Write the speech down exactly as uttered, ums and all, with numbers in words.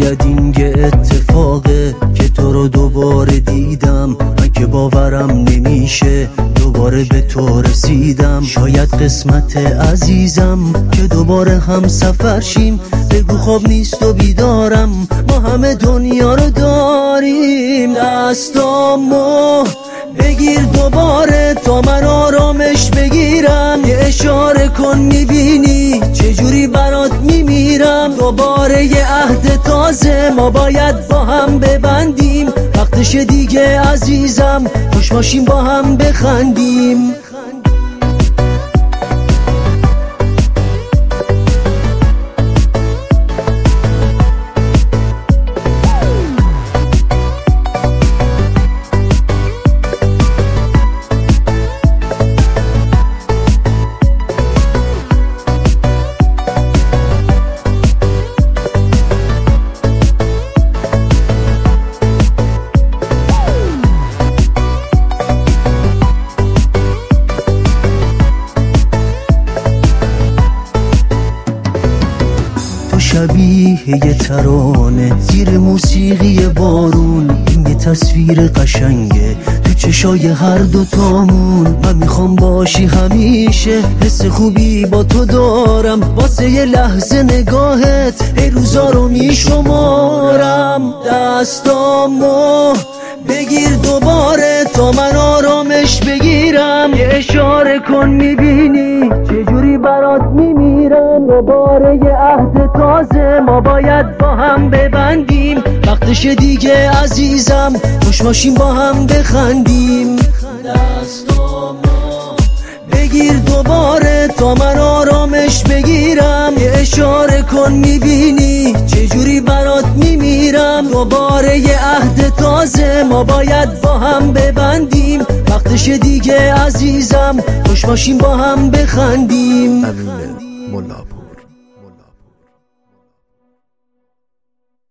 شاید این یه اتفاقه که تو رو دوباره دیدم، من که باورم نمیشه دوباره به تو رسیدم. شاید قسمت عزیزم که دوباره هم سفر شیم، بگو خواب نیست و بیدارم، ما همه دنیا رو داریم. دستامو بگیر دوباره تا من آرامش بگیرم، یه اشاره کن میبینی چجوری برات میمیرم. دوباره یه عهد تازه ما باید با هم ببندیم، وقتش دیگه عزیزم خوش باشیم با هم بخندیم. شبیه یه ترانه زیر موسیقی بارون، این یه تصویر قشنگه تو چشای هر دوتامون. من میخوام باشی همیشه، حس خوبی با تو دارم، واسه یه لحظه نگاهت ای روزا رو میشمارم. دستامو بگیر دوباره تا من آرامش بگیرم، یه اشاره کن میبینی چجوری برات میمیرم. دوباره یه عهد تازه ما باید با هم ببندیم، وقتش دیگه عزیزم خوش باشیم با هم بخندیم. دستامو بگیر دوباره تا من آرامش بگیرم، یه اشاره کن میبینی چجوری برات میمیرم. دوباره یه عهد تازه ما باید با هم ببندیم، وقتش دیگه عزیزم خوش باشیم با هم بخندیم. امین ملا.